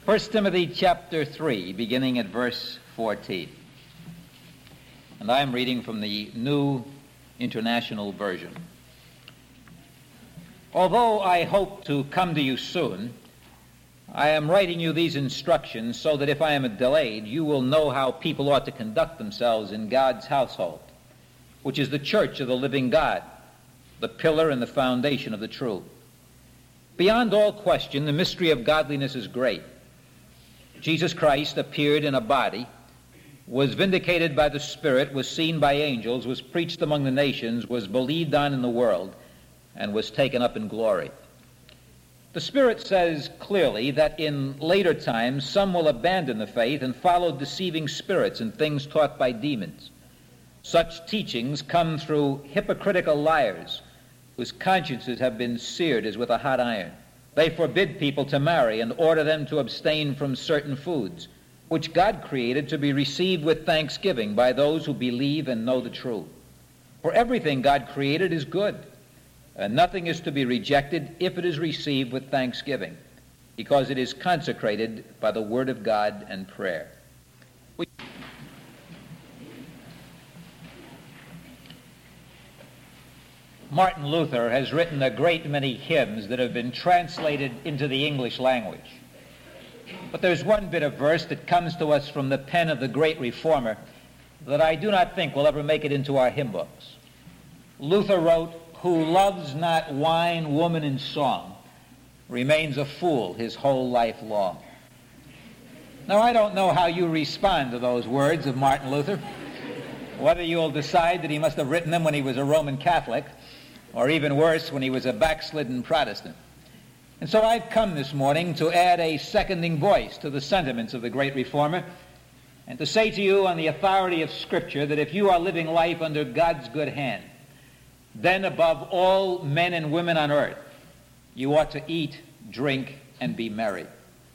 1 Timothy chapter 3, beginning at verse 14. And I am reading from the New International Version. Although I hope to come to you soon, I am writing you these instructions so that if I am delayed, you will know how people ought to conduct themselves in God's household, which is the church of the living God, the pillar and the foundation of the truth. Beyond all question, the mystery of godliness is great. Jesus Christ appeared in a body, was vindicated by the Spirit, was seen by angels, was preached among the nations, was believed on in the world, and was taken up in glory. The Spirit says clearly that in later times some will abandon the faith and follow deceiving spirits and things taught by demons. Such teachings come through hypocritical liars whose consciences have been seared as with a hot iron. They forbid people to marry and order them to abstain from certain foods, which God created to be received with thanksgiving by those who believe and know the truth. For everything God created is good, and nothing is to be rejected if it is received with thanksgiving, because it is consecrated by the word of God and prayer. Martin Luther has written a great many hymns that have been translated into the English language. But there's one bit of verse that comes to us from the pen of the great reformer that I do not think will ever make it into our hymn books. Luther wrote, "Who loves not wine, woman, and song, remains a fool his whole life long." Now, I don't know how you respond to those words of Martin Luther, whether you'll decide that he must have written them when he was a Roman Catholic, or even worse, when he was a backslidden Protestant. And so I've come this morning to add a seconding voice to the sentiments of the great reformer, and to say to you on the authority of Scripture that if you are living life under God's good hand, then above all men and women on earth, you ought to eat, drink, and be merry.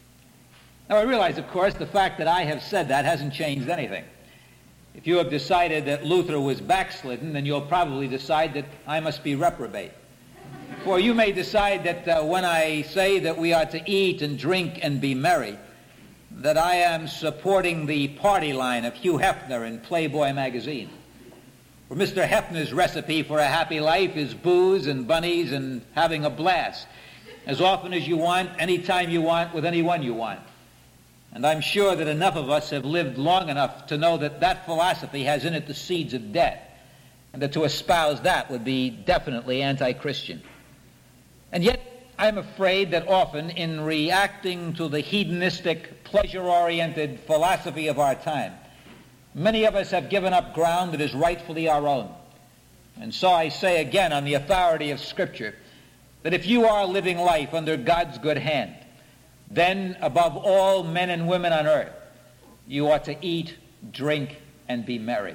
Now, I realize, of course, the fact that I have said that hasn't changed anything. If you have decided that Luther was backslidden, then you'll probably decide that I must be reprobate. For you may decide that when I say that we are to eat and drink and be merry, that I am supporting the party line of Hugh Hefner in Playboy magazine. For Mr. Hefner's recipe for a happy life is booze and bunnies and having a blast, as often as you want, anytime you want, with anyone you want. And I'm sure that enough of us have lived long enough to know that that philosophy has in it the seeds of death, and that to espouse that would be definitely anti-Christian. And yet, I'm afraid that often in reacting to the hedonistic, pleasure-oriented philosophy of our time, many of us have given up ground that is rightfully our own. And so I say again on the authority of Scripture that if you are living life under God's good hand, then above all men and women on earth, you ought to eat, drink, and be merry.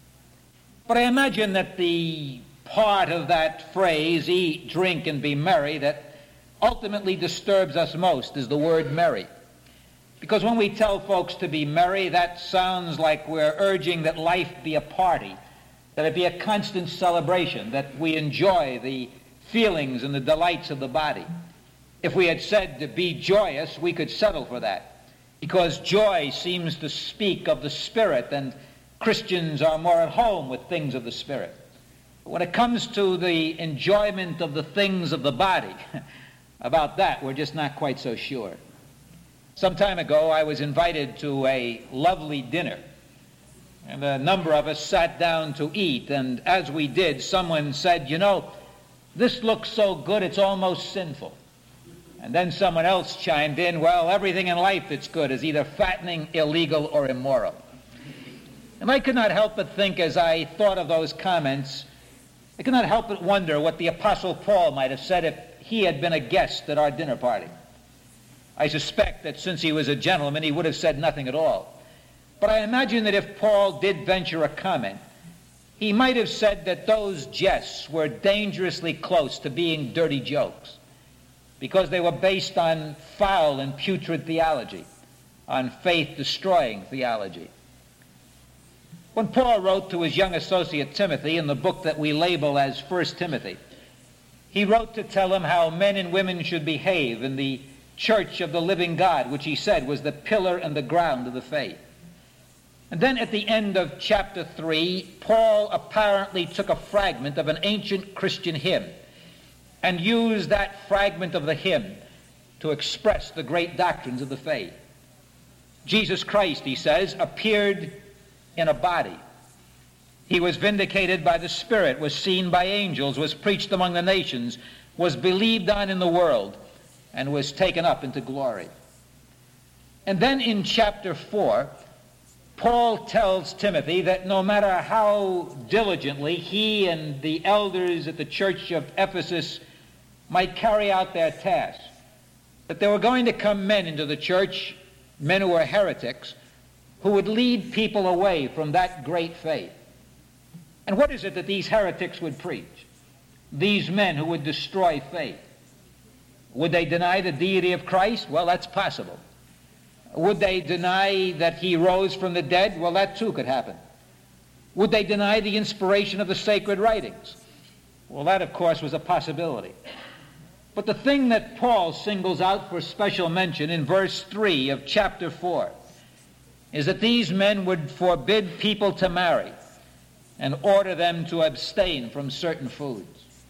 But I imagine that the part of that phrase, eat, drink, and be merry, that ultimately disturbs us most is the word merry. Because when we tell folks to be merry, that sounds like we're urging that life be a party, that it be a constant celebration, that we enjoy the feelings and the delights of the body. If we had said to be joyous, we could settle for that, because joy seems to speak of the Spirit, and Christians are more at home with things of the Spirit. But when it comes to the enjoyment of the things of the body, about that we're just not quite so sure. Some time ago, I was invited to a lovely dinner, and a number of us sat down to eat, and as we did, someone said, "You know, this looks so good it's almost sinful." And then someone else chimed in, "Well, everything in life that's good is either fattening, illegal, or immoral." And I could not help but think, as I thought of those comments, I could not help but wonder what the Apostle Paul might have said if he had been a guest at our dinner party. I suspect that since he was a gentleman, he would have said nothing at all. But I imagine that if Paul did venture a comment, he might have said that those jests were dangerously close to being dirty jokes, because they were based on foul and putrid theology, on faith-destroying theology. When Paul wrote to his young associate Timothy in the book that we label as 1 Timothy, he wrote to tell him how men and women should behave in the church of the living God, which he said was the pillar and the ground of the faith. And then at the end of chapter 3, Paul apparently took a fragment of an ancient Christian hymn and used that fragment of the hymn to express the great doctrines of the faith. Jesus Christ, he says, appeared in a body. He was vindicated by the Spirit, was seen by angels, was preached among the nations, was believed on in the world, and was taken up into glory. And then in chapter 4, Paul tells Timothy that no matter how diligently he and the elders at the church of Ephesus might carry out their task, that there were going to come men into the church, men who were heretics, who would lead people away from that great faith. And what is it that these heretics would preach? These men who would destroy faith. Would they deny the deity of Christ? Well, that's possible. Would they deny that he rose from the dead? Well, that too could happen. Would they deny the inspiration of the sacred writings? Well, that, of course, was a possibility. But the thing that Paul singles out for special mention in verse 3 of chapter 4 is that these men would forbid people to marry and order them to abstain from certain foods.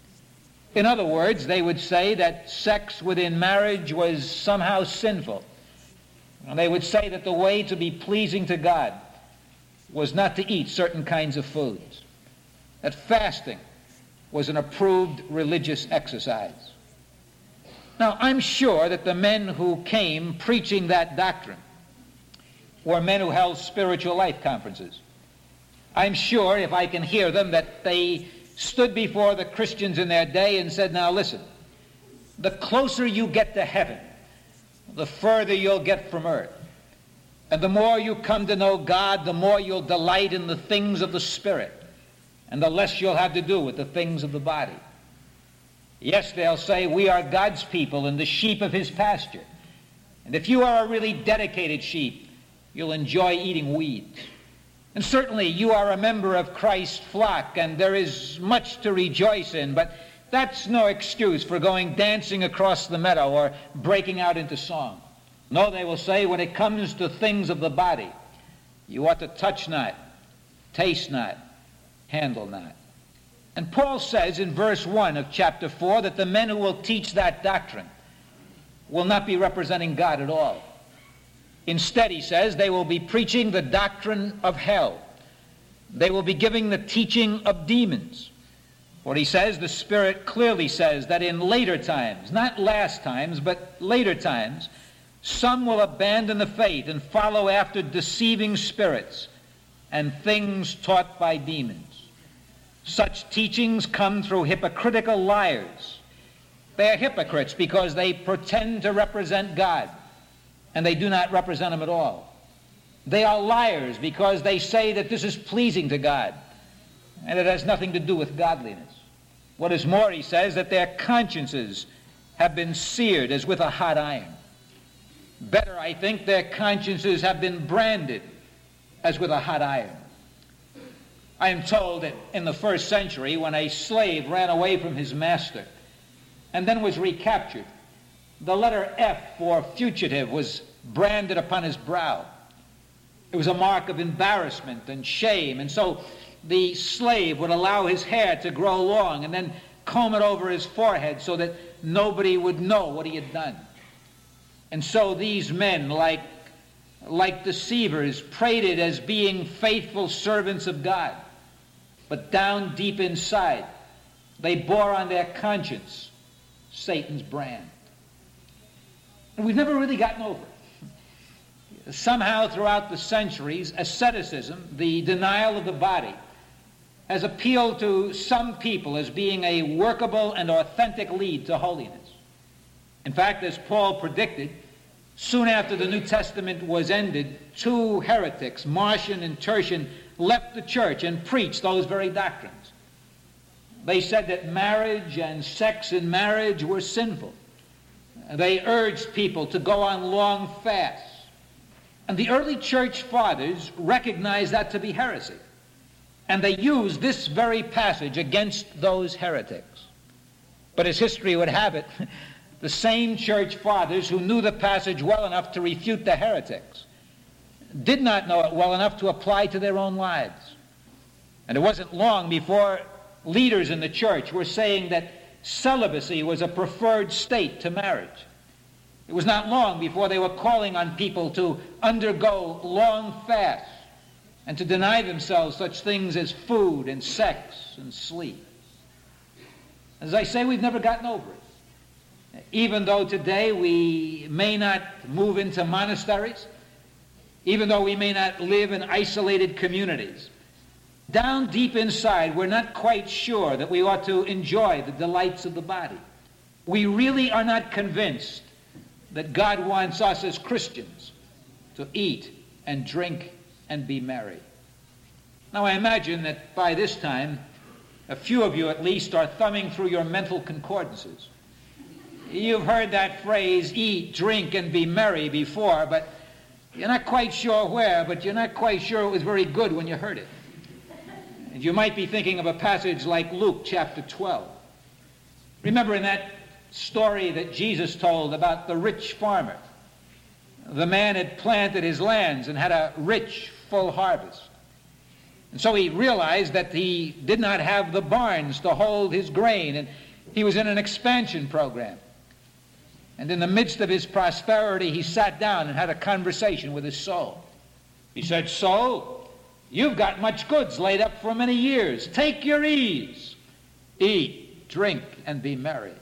In other words, they would say that sex within marriage was somehow sinful. And they would say that the way to be pleasing to God was not to eat certain kinds of foods, that fasting was an approved religious exercise. Now, I'm sure that the men who came preaching that doctrine were men who held spiritual life conferences. I'm sure, if I can hear them, that they stood before the Christians in their day and said, now listen, the closer you get to heaven, the further you'll get from earth. And the more you come to know God, the more you'll delight in the things of the Spirit, and the less you'll have to do with the things of the body. Yes, they'll say, we are God's people and the sheep of his pasture. And if you are a really dedicated sheep, you'll enjoy eating weeds. And certainly you are a member of Christ's flock, and there is much to rejoice in, but that's no excuse for going dancing across the meadow or breaking out into song. No, they will say, when it comes to things of the body, you ought to touch not, taste not, handle not. And Paul says in verse 1 of chapter 4 that the men who will teach that doctrine will not be representing God at all. Instead, he says, they will be preaching the doctrine of hell. They will be giving the teaching of demons. What he says, the Spirit clearly says that in later times, not last times, but later times, some will abandon the faith and follow after deceiving spirits and things taught by demons. Such teachings come through hypocritical liars. They are hypocrites because they pretend to represent God, and they do not represent him at all. They are liars because they say that this is pleasing to God, and it has nothing to do with godliness. What is more, he says that their consciences have been seared as with a hot iron. Better, I think, their consciences have been branded as with a hot iron. I am told that in the first century, when a slave ran away from his master and then was recaptured, the letter F for fugitive was branded upon his brow. It was a mark of embarrassment and shame, and so the slave would allow his hair to grow long and then comb it over his forehead so that nobody would know what he had done. And so these men, like deceivers, paraded as being faithful servants of God. But down deep inside, they bore on their conscience Satan's brand. And we've never really gotten over it. Somehow throughout the centuries, asceticism, the denial of the body, has appealed to some people as being a workable and authentic lead to holiness. In fact, as Paul predicted, soon after the New Testament was ended, two heretics, Marcion and Tertian, left the church and preached those very doctrines. They said that marriage and sex in marriage were sinful. They urged people to go on long fasts. And the early church fathers recognized that to be heresy. And they used this very passage against those heretics. But as history would have it, the same church fathers who knew the passage well enough to refute the heretics did not know it well enough to apply to their own lives. And it wasn't long before leaders in the church were saying that celibacy was a preferred state to marriage. It was not long before they were calling on people to undergo long fasts and to deny themselves such things as food and sex and sleep. As I say, we've never gotten over it. Even though today we may not move into monasteries, even though we may not live in isolated communities, down deep inside we're not quite sure that we ought to enjoy the delights of the body. We really are not convinced that God wants us as Christians to eat and drink and be merry. Now I imagine that by this time, a few of you at least are thumbing through your mental concordances. You've heard that phrase, eat, drink, and be merry before, but you're not quite sure where, but you're not quite sure it was very good when you heard it. And you might be thinking of a passage like Luke chapter 12. Remember in that story that Jesus told about the rich farmer. The man had planted his lands and had a rich, full harvest. And so he realized that he did not have the barns to hold his grain, and he was in an expansion program. And in the midst of his prosperity, he sat down and had a conversation with his soul. He said, "Soul, you've got much goods laid up for many years. Take your ease. Eat, drink, and be merry."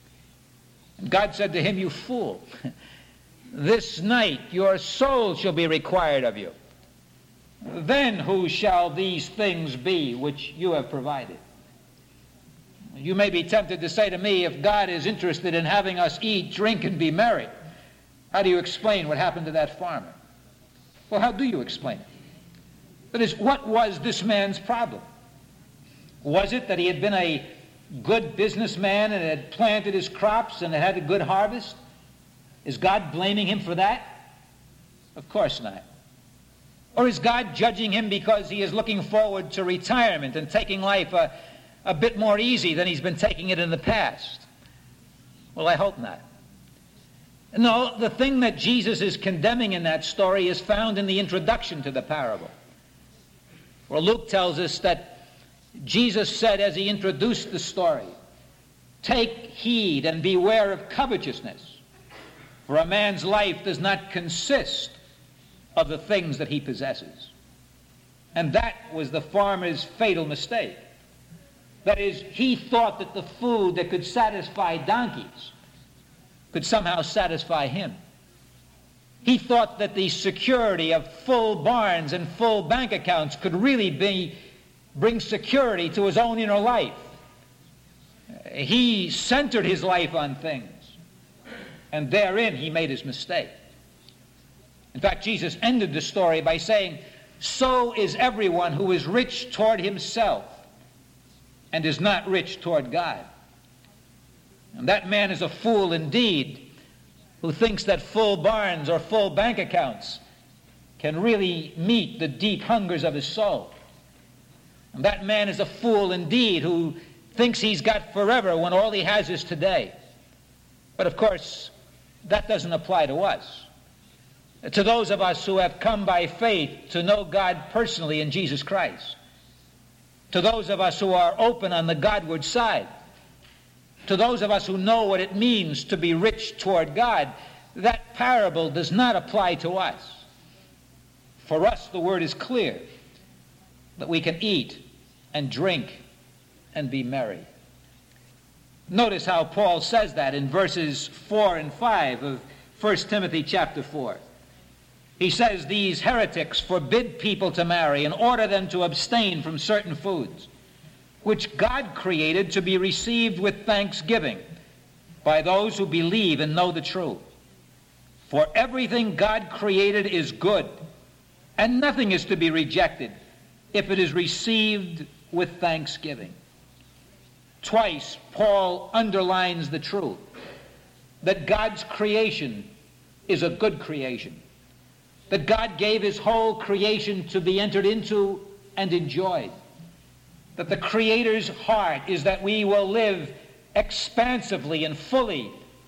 And God said to him, "You fool, this night your soul shall be required of you. Then who shall these things be which you have provided?" You may be tempted to say to me, if God is interested in having us eat, drink, and be merry, how do you explain what happened to that farmer? Well, how do you explain it? That is, what was this man's problem? Was it that he had been a good businessman and had planted his crops and had a good harvest? Is God blaming him for that? Of course not. Or is God judging him because he is looking forward to retirement and taking life a bit more easy than he's been taking it in the past? Well, I hope not. No, the thing that Jesus is condemning in that story is found in the introduction to the parable. Where Luke tells us that Jesus said as he introduced the story, "Take heed and beware of covetousness, for a man's life does not consist of the things that he possesses." And that was the farmer's fatal mistake. That is, he thought that the food that could satisfy donkeys could somehow satisfy him. He thought that the security of full barns and full bank accounts could really bring security to his own inner life. He centered his life on things, and therein he made his mistake. In fact, Jesus ended the story by saying, "So is everyone who is rich toward himself and is not rich toward God. And that man is a fool indeed, who thinks that full barns or full bank accounts can really meet the deep hungers of his soul. And that man is a fool indeed, who thinks he's got forever when all he has is today." But of course, that doesn't apply to us. To those of us who have come by faith to know God personally in Jesus Christ. To those of us who are open on the Godward side. To those of us who know what it means to be rich toward God, that parable does not apply to us. For us, the word is clear that we can eat and drink and be merry. Notice how Paul says that in verses 4 and 5 of 1 Timothy chapter 4. He says, "These heretics forbid people to marry and order them to abstain from certain foods, which God created to be received with thanksgiving by those who believe and know the truth. For everything God created is good, and nothing is to be rejected if it is received with thanksgiving." Twice, Paul underlines the truth that God's creation is a good creation, that God gave his whole creation to be entered into and enjoyed, that the Creator's heart is that we will live expansively and fully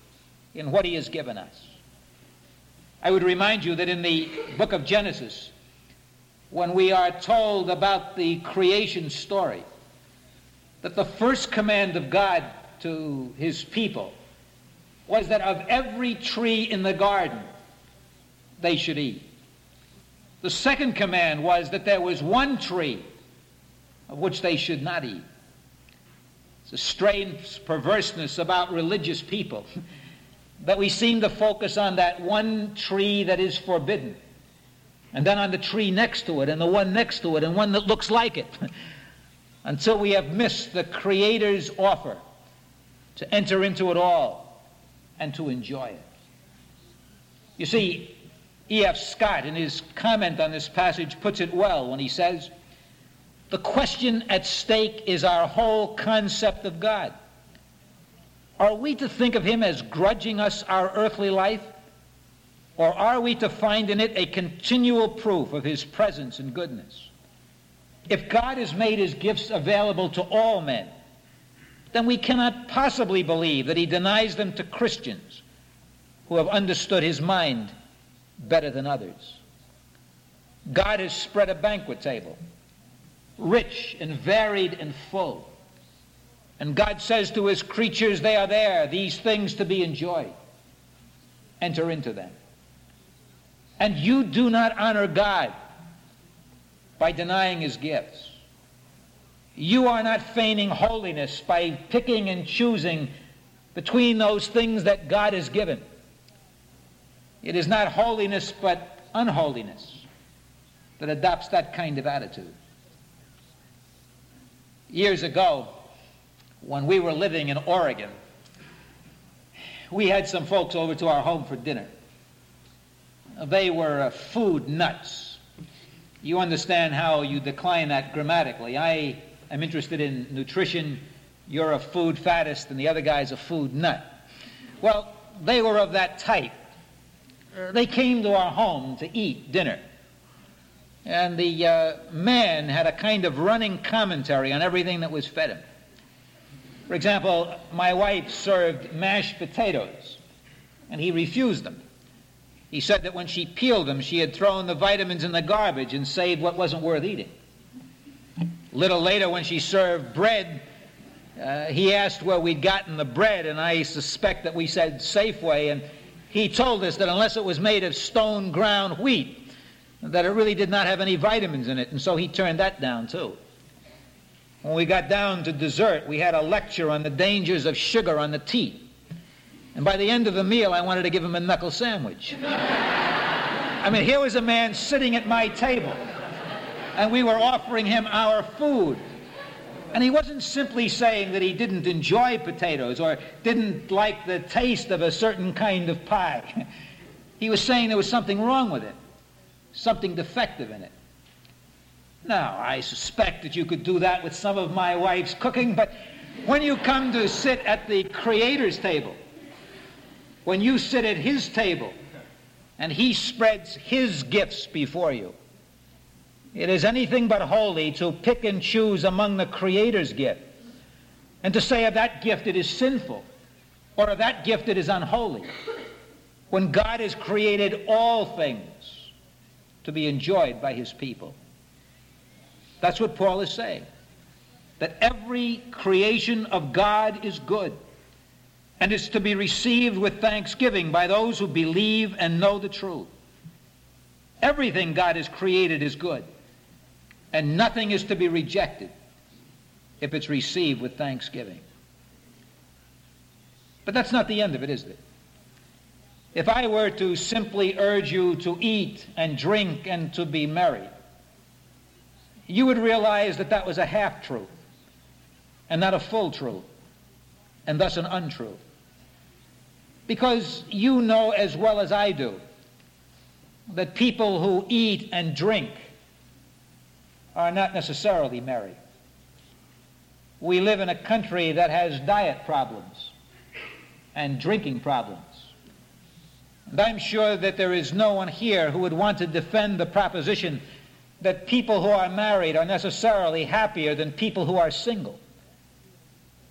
in what he has given us. I would remind you that in the book of Genesis, when we are told about the creation story, that the first command of God to his people was that of every tree in the garden they should eat. The second command was that there was one tree of which they should not eat. It's a strange perverseness about religious people that we seem to focus on that one tree that is forbidden, and then on the tree next to it, and the one next to it, and one that looks like it, until we have missed the Creator's offer to enter into it all and to enjoy it. You see, E.F. Scott, in his comment on this passage, puts it well when he says, "The question at stake is our whole concept of God. Are we to think of him as grudging us our earthly life, or are we to find in it a continual proof of his presence and goodness? If God has made his gifts available to all men, then we cannot possibly believe that he denies them to Christians who have understood his mind better than others. God has spread a banquet table, rich and varied and full. And God says to his creatures, they are there, these things to be enjoyed. Enter into them. And you do not honor God by denying his gifts. You are not feigning holiness by picking and choosing between those things that God has given. It is not holiness but unholiness that adopts that kind of attitude. Years ago, when we were living in Oregon, we had some folks over to our home for dinner. They were food nuts. You understand how you decline that grammatically. I am interested in nutrition. You're a food faddist, and the other guy's a food nut. Well, they were of that type. They came to our home to eat dinner. And the man had a kind of running commentary on everything that was fed him. For example, my wife served mashed potatoes, and he refused them. He said that when she peeled them, she had thrown the vitamins in the garbage and saved what wasn't worth eating. A little later, when she served bread, he asked where we'd gotten the bread, and I suspect that we said Safeway, and he told us that unless it was made of stone ground wheat, that it really did not have any vitamins in it, and so he turned that down too. When we got down to dessert, we had a lecture on the dangers of sugar on the teeth. And by the end of the meal, I wanted to give him a knuckle sandwich. I mean, here was a man sitting at my table, and we were offering him our food. And he wasn't simply saying that he didn't enjoy potatoes or didn't like the taste of a certain kind of pie. He was saying there was something wrong with it, something defective in it. Now, I suspect that you could do that with some of my wife's cooking, but when you come to sit at the Creator's table, when you sit at his table and he spreads his gifts before you, it is anything but holy to pick and choose among the Creator's gift and to say of that gift it is sinful or of that gift it is unholy, when God has created all things to be enjoyed by his people. That's what Paul is saying, that every creation of God is good and is to be received with thanksgiving by those who believe and know the truth. Everything God has created is good, and nothing is to be rejected if it's received with thanksgiving. But that's not the end of it, is it? If I were to simply urge you to eat and drink and to be merry, you would realize that that was a half-truth and not a full truth, and thus an untruth. Because you know as well as I do that people who eat and drink are not necessarily merry. We live in a country that has diet problems and drinking problems. And I'm sure that there is no one here who would want to defend the proposition that people who are married are necessarily happier than people who are single.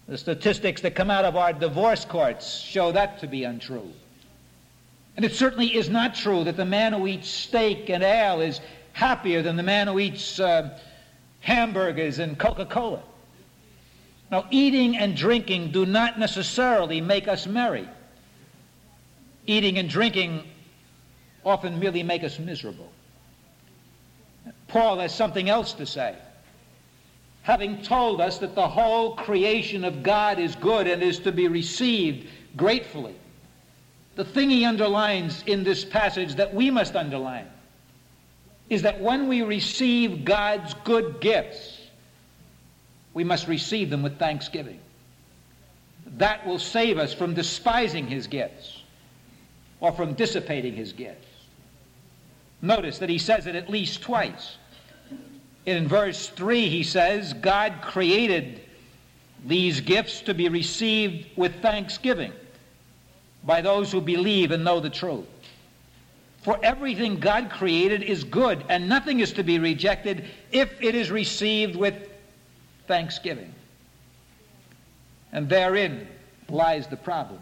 The statistics that come out of our divorce courts show that to be untrue. And it certainly is not true that the man who eats steak and ale is happier than the man who eats hamburgers and Coca-Cola. Now, eating and drinking do not necessarily make us merry. Eating and drinking often merely make us miserable. Paul has something else to say. Having told us that the whole creation of God is good and is to be received gratefully, the thing he underlines in this passage that we must underline is that when we receive God's good gifts, we must receive them with thanksgiving. That will save us from despising his gifts or from dissipating his gifts. Notice that he says it at least twice. In verse 3 he says, God created these gifts to be received with thanksgiving by those who believe and know the truth. For everything God created is good, and nothing is to be rejected if it is received with thanksgiving. And therein lies the problem.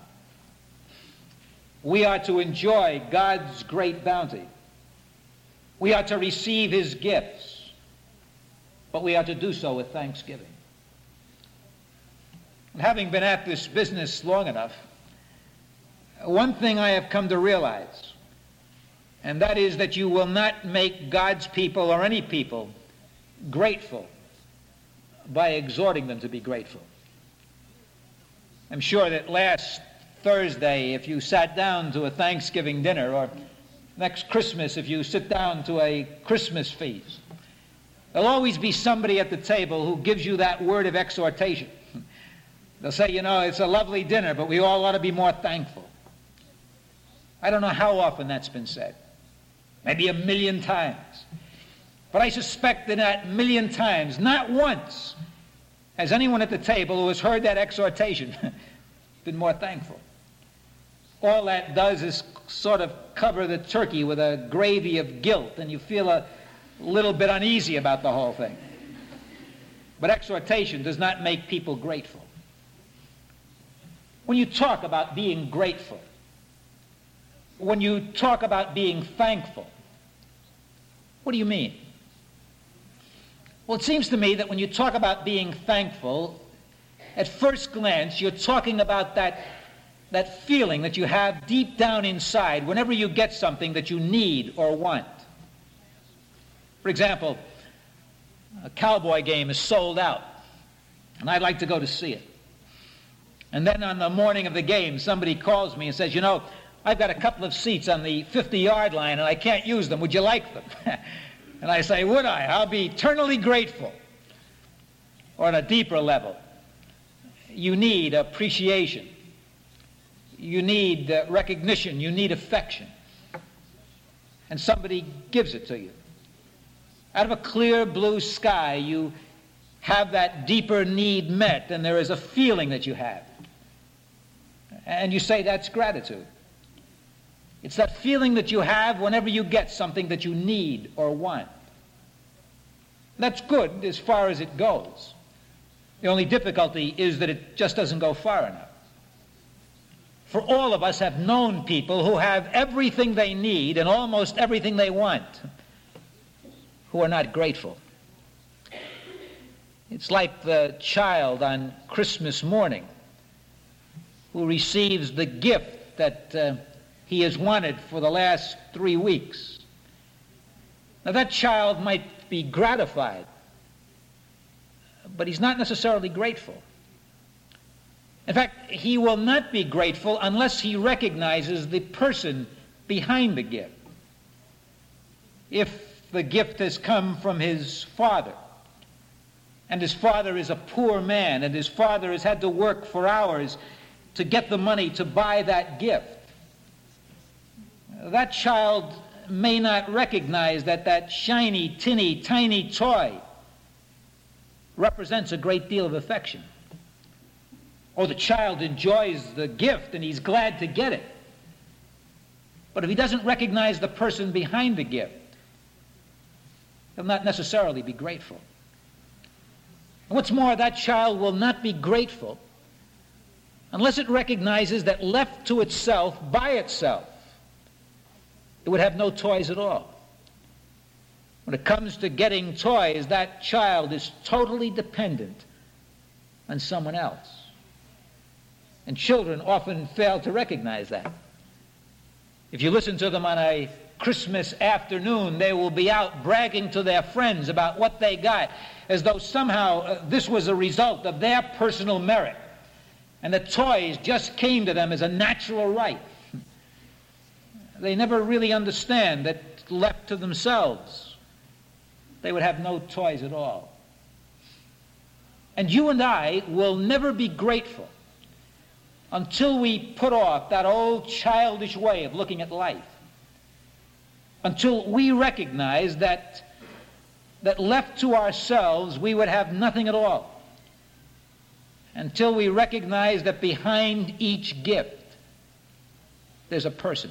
We are to enjoy God's great bounty. We are to receive his gifts, but we are to do so with thanksgiving. And having been at this business long enough, one thing I have come to realize, and that is that you will not make God's people or any people grateful by exhorting them to be grateful. I'm sure that last Thursday, if you sat down to a Thanksgiving dinner, or next Christmas if you sit down to a Christmas feast, there'll always be somebody at the table who gives you that word of exhortation. They'll say, you know, it's a lovely dinner, but we all ought to be more thankful. I don't know how often that's been said. Maybe 1,000,000 times. But I suspect that that 1,000,000 times, not once, has anyone at the table who has heard that exhortation been more thankful. All that does is sort of cover the turkey with a gravy of guilt, and you feel a little bit uneasy about the whole thing. But exhortation does not make people grateful. When you talk about being grateful, when you talk about being thankful, what do you mean? Well, it seems to me that when you talk about being thankful, at first glance, you're talking about that feeling that you have deep down inside whenever you get something that you need or want. For example, a Cowboy game is sold out, and I'd like to go to see it. And then on the morning of the game, somebody calls me and says, you know, I've got a couple of seats on the 50-yard line, and I can't use them. Would you like them? And I say, would I? I'll be eternally grateful. Or on a deeper level, you need appreciation. You need recognition. You need affection. And somebody gives it to you. Out of a clear blue sky, you have that deeper need met, and there is a feeling that you have. And you say that's gratitude. It's that feeling that you have whenever you get something that you need or want. That's good as far as it goes. The only difficulty is that it just doesn't go far enough. For all of us have known people who have everything they need and almost everything they want, who are not grateful. It's like the child on Christmas morning who receives the gift that he has wanted for the last 3 weeks. Now that child might be gratified, but he's not necessarily grateful. In fact, he will not be grateful unless he recognizes the person behind the gift. If the gift has come from his father, and his father is a poor man, and his father has had to work for hours to get the money to buy that gift, that child may not recognize that shiny, tinny, tiny toy represents a great deal of affection. Or the child enjoys the gift and he's glad to get it. But if he doesn't recognize the person behind the gift, he'll not necessarily be grateful. And what's more, that child will not be grateful unless it recognizes that left to itself, by itself, it would have no toys at all. When it comes to getting toys, that child is totally dependent on someone else. And children often fail to recognize that. If you listen to them on a Christmas afternoon, they will be out bragging to their friends about what they got, as though somehow this was a result of their personal merit, and the toys just came to them as a natural right. They never really understand that left to themselves, they would have no toys at all. And you and I will never be grateful until we put off that old childish way of looking at life, until we recognize that left to ourselves we would have nothing at all, until we recognize that behind each gift there's a person.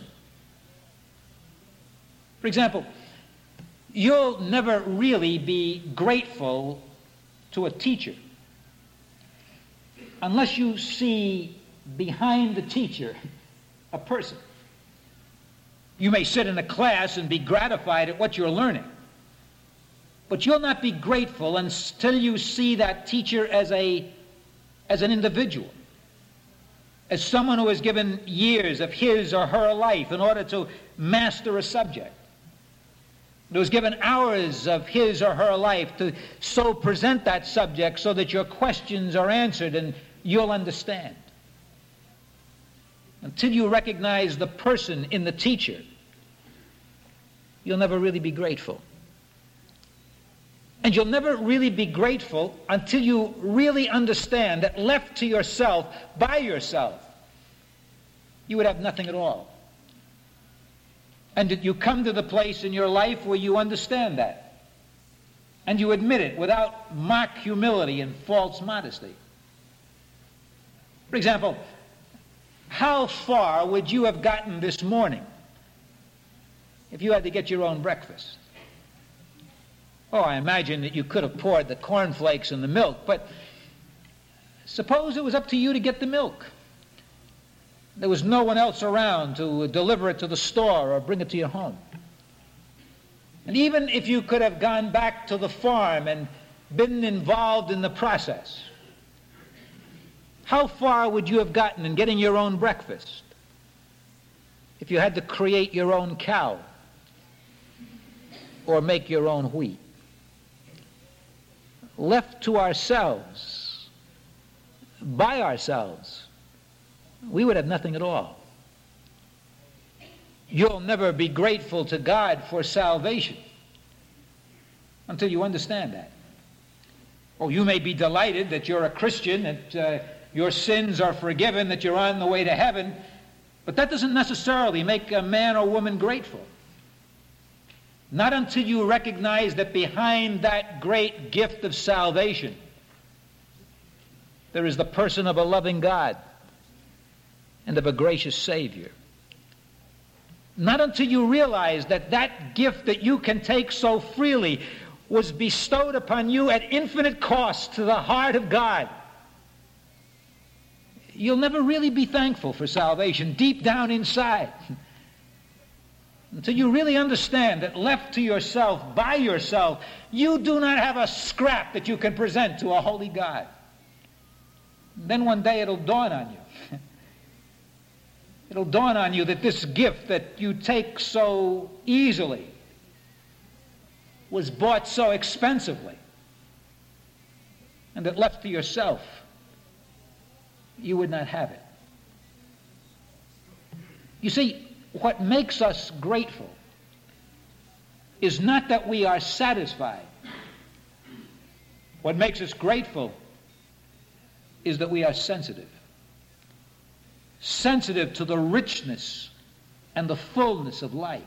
For example, you'll never really be grateful to a teacher unless you see behind the teacher a person. You may sit in a class and be gratified at what you're learning, but you'll not be grateful until you see that teacher as an individual, as someone who has given years of his or her life in order to master a subject, who has given hours of his or her life to so present that subject so that your questions are answered and you'll understand. Until you recognize the person in the teacher, you'll never really be grateful. And you'll never really be grateful until you really understand that left to yourself, by yourself, you would have nothing at all. And that you come to the place in your life where you understand that. And you admit it without mock humility and false modesty. For example, how far would you have gotten this morning if you had to get your own breakfast? Oh, I imagine that you could have poured the cornflakes and the milk, but suppose it was up to you to get the milk. There was no one else around to deliver it to the store or bring it to your home. And even if you could have gone back to the farm and been involved in the process, how far would you have gotten in getting your own breakfast if you had to create your own cow or make your own wheat? Left to ourselves, by ourselves, we would have nothing at all. You'll never be grateful to God for salvation until you understand that. Oh, you may be delighted that you're a Christian, that your sins are forgiven, that you're on the way to heaven, but that doesn't necessarily make a man or woman grateful. Not until you recognize that behind that great gift of salvation, there is the person of a loving God and of a gracious Savior. Not until you realize that that gift that you can take so freely was bestowed upon you at infinite cost to the heart of God, you'll never really be thankful for salvation deep down inside. Until you really understand that left to yourself, by yourself, you do not have a scrap that you can present to a holy God. Then one day it'll dawn on you. It'll dawn on you that this gift that you take so easily was bought so expensively, and that left to yourself, you would not have it. You see, what makes us grateful is not that we are satisfied. What makes us grateful is that we are sensitive. Sensitive to the richness and the fullness of life.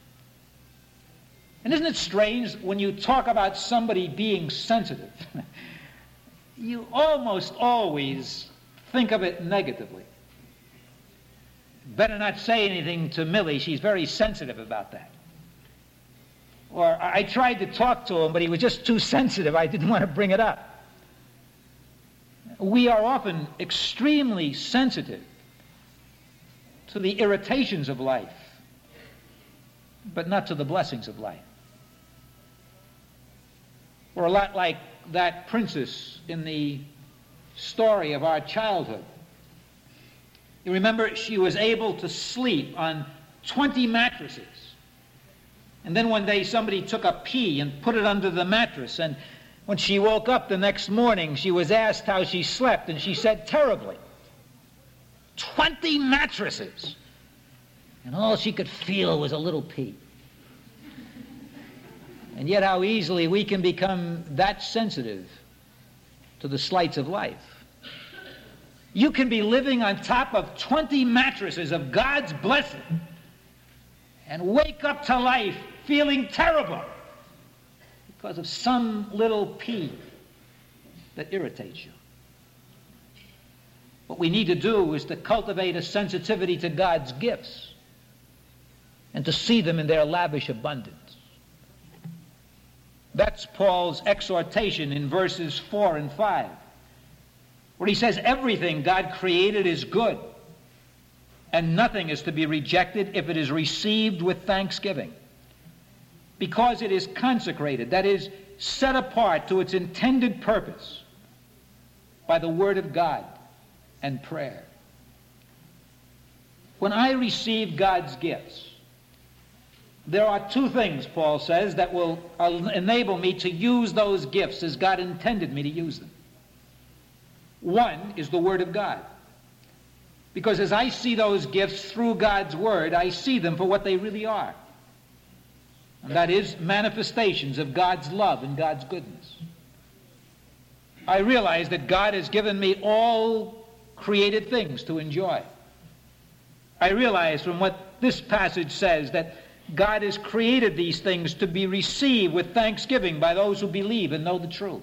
And isn't it strange when you talk about somebody being sensitive, you almost always think of it negatively. Better not say anything to Millie, she's very sensitive about that. Or I tried to talk to him, but he was just too sensitive, I didn't want to bring it up. We are often extremely sensitive to the irritations of life, but not to the blessings of life. We're a lot like that princess in the story of our childhood. You remember, she was able to sleep on 20 mattresses. And then one day somebody took a pea and put it under the mattress, and when she woke up the next morning, she was asked how she slept, and she said, terribly. 20 mattresses. And all she could feel was a little pea. And yet how easily we can become that sensitive to the slights of life. You can be living on top of 20 mattresses of God's blessing and wake up to life feeling terrible because of some little pea that irritates you. What we need to do is to cultivate a sensitivity to God's gifts and to see them in their lavish abundance. That's Paul's exhortation in verses 4 and 5, where he says everything God created is good, and nothing is to be rejected if it is received with thanksgiving, because it is consecrated, that is, set apart to its intended purpose by the Word of God and prayer. When I receive God's gifts, there are two things, Paul says, that will enable me to use those gifts as God intended me to use them. One is the Word of God. Because as I see those gifts through God's Word, I see them for what they really are. And that is manifestations of God's love and God's goodness. I realize that God has given me all created things to enjoy. I realize from what this passage says that God has created these things to be received with thanksgiving by those who believe and know the truth.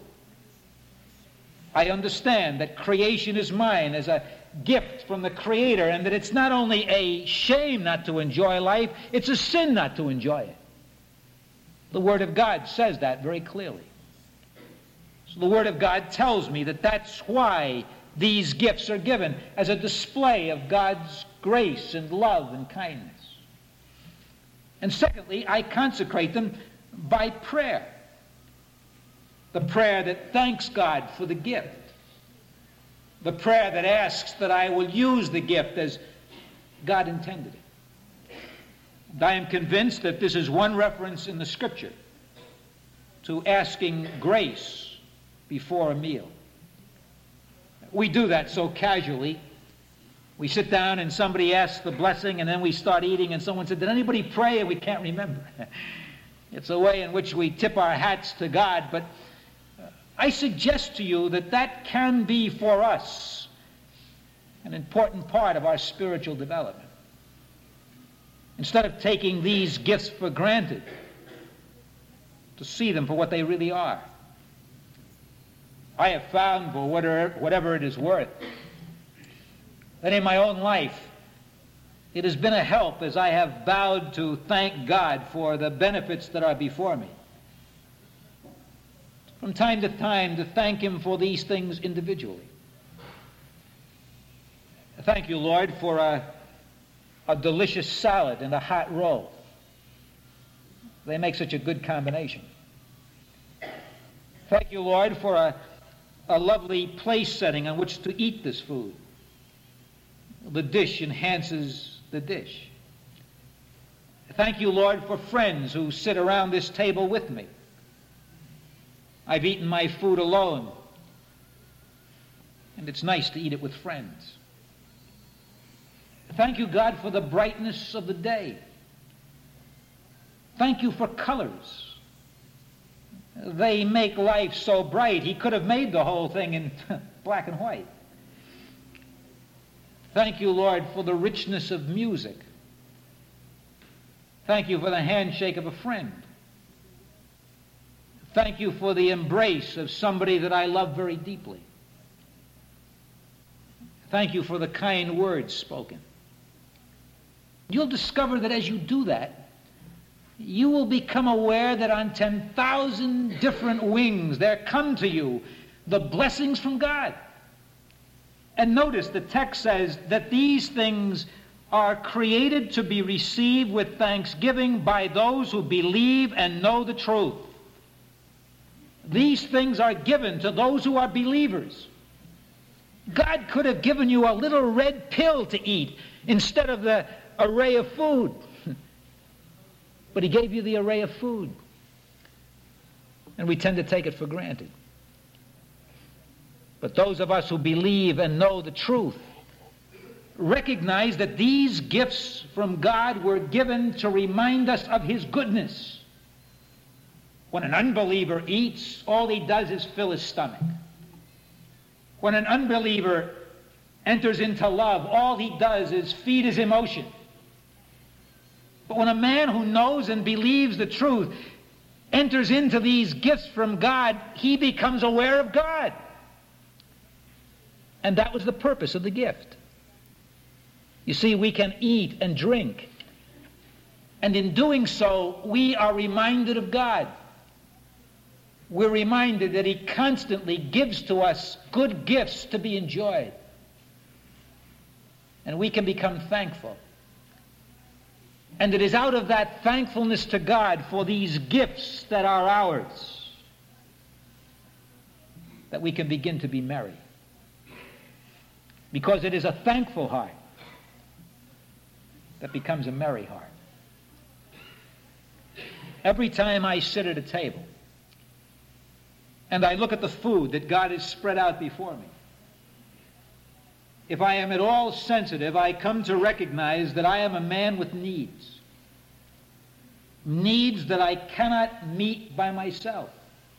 I understand that creation is mine as a gift from the Creator, and that it's not only a shame not to enjoy life, it's a sin not to enjoy it. The Word of God says that very clearly. So the Word of God tells me that that's why these gifts are given, as a display of God's grace and love and kindness. And secondly, I consecrate them by prayer. The prayer that thanks God for the gift. The prayer that asks that I will use the gift as God intended it. And I am convinced that this is one reference in the Scripture to asking grace before a meal. We do that so casually. We sit down and somebody asks the blessing, and then we start eating, and someone said, did anybody pray? And we can't remember. It's a way in which we tip our hats to God, but I suggest to you that that can be for us an important part of our spiritual development. Instead of taking these gifts for granted, to see them for what they really are. I have found, for whatever it is worth, that in my own life, it has been a help as I have bowed to thank God for the benefits that are before me. From time to time, to thank Him for these things individually. Thank you, Lord, for a delicious salad and a hot roll. They make such a good combination. Thank you, Lord, for a lovely place setting on which to eat this food. The dish enhances the dish. Thank you, Lord, for friends who sit around this table with me. I've eaten my food alone, and it's nice to eat it with friends. Thank you, God, for the brightness of the day. Thank you for colors. They make life so bright. He could have made the whole thing in black and white. Thank you, Lord, for the richness of music. Thank you for the handshake of a friend. Thank you for the embrace of somebody that I love very deeply. Thank you for the kind words spoken. You'll discover that as you do that, you will become aware that on 10,000 different wings there come to you the blessings from God. And notice the text says that these things are created to be received with thanksgiving by those who believe and know the truth. These things are given to those who are believers. God could have given you a little red pill to eat instead of the array of food. But he gave you the array of food. And we tend to take it for granted. But those of us who believe and know the truth recognize that these gifts from God were given to remind us of his goodness. When an unbeliever eats, all he does is fill his stomach. When an unbeliever enters into love, all he does is feed his emotion. But when a man who knows and believes the truth enters into these gifts from God, he becomes aware of God. And that was the purpose of the gift. You see, we can eat and drink, and in doing so, we are reminded of God. We're reminded that he constantly gives to us good gifts to be enjoyed. And we can become thankful. And it is out of that thankfulness to God for these gifts that are ours that we can begin to be merry. Because it is a thankful heart that becomes a merry heart. Every time I sit at a table and I look at the food that God has spread out before me, if I am at all sensitive, I come to recognize that I am a man with needs. Needs that I cannot meet by myself.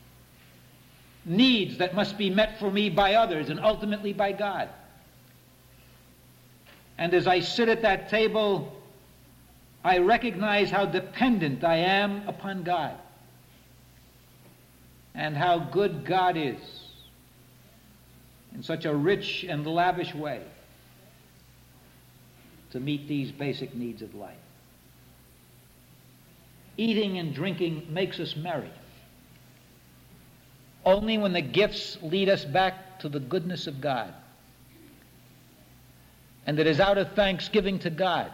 Needs that must be met for me by others and ultimately by God. And as I sit at that table, I recognize how dependent I am upon God and how good God is in such a rich and lavish way to meet these basic needs of life. Eating and drinking makes us merry. Only when the gifts lead us back to the goodness of God. And it is out of thanksgiving to God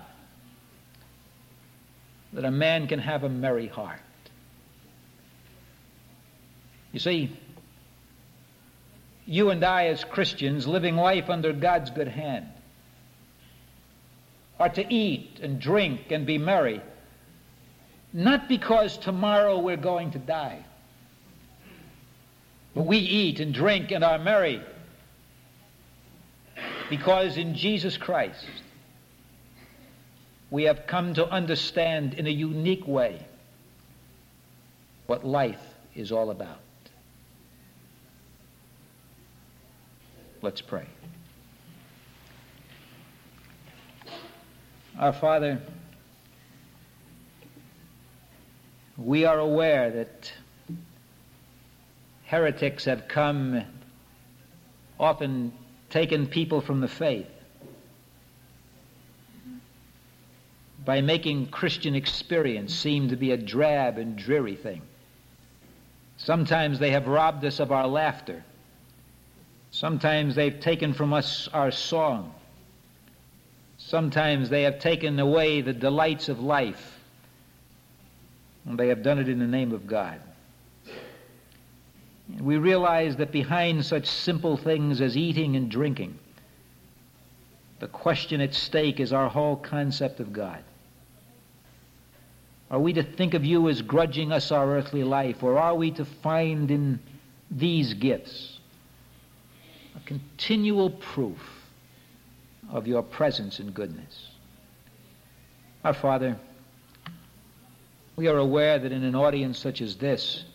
that a man can have a merry heart. You see, you and I as Christians living life under God's good hand are to eat and drink and be merry, not because tomorrow we're going to die, but we eat and drink and are merry because in Jesus Christ we have come to understand in a unique way what life is all about. Let's pray. Our Father, we are aware that heretics have come, often taken people from the faith by making Christian experience seem to be a drab and dreary thing. Sometimes they have robbed us of our laughter. Sometimes they've taken from us our song. Sometimes they have taken away the delights of life. And they have done it in the name of God. We realize that behind such simple things as eating and drinking, the question at stake is our whole concept of God. Are we to think of you as grudging us our earthly life, or are we to find in these gifts a continual proof of your presence and goodness? Our Father, we are aware that in an audience such as this,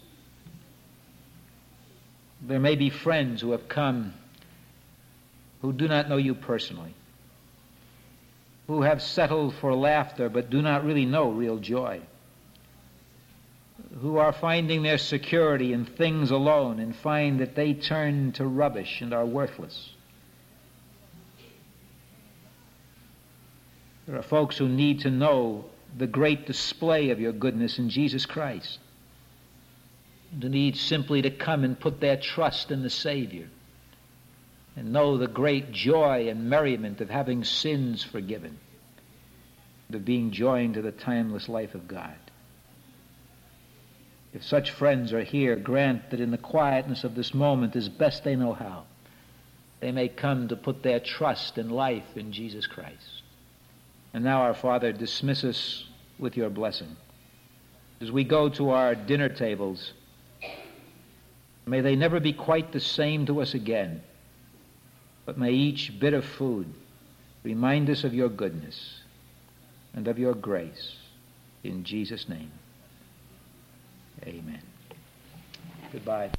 there may be friends who have come who do not know you personally, who have settled for laughter but do not really know real joy, who are finding their security in things alone and find that they turn to rubbish and are worthless. There are folks who need to know the great display of your goodness in Jesus Christ, and who need simply to come and put their trust in the Savior and know the great joy and merriment of having sins forgiven, and of being joined to the timeless life of God. If such friends are here, grant that in the quietness of this moment, as best they know how, they may come to put their trust and life in Jesus Christ. And now, our Father, dismiss us with your blessing. As we go to our dinner tables, may they never be quite the same to us again, but may each bit of food remind us of your goodness and of your grace. In Jesus' name, amen. Goodbye.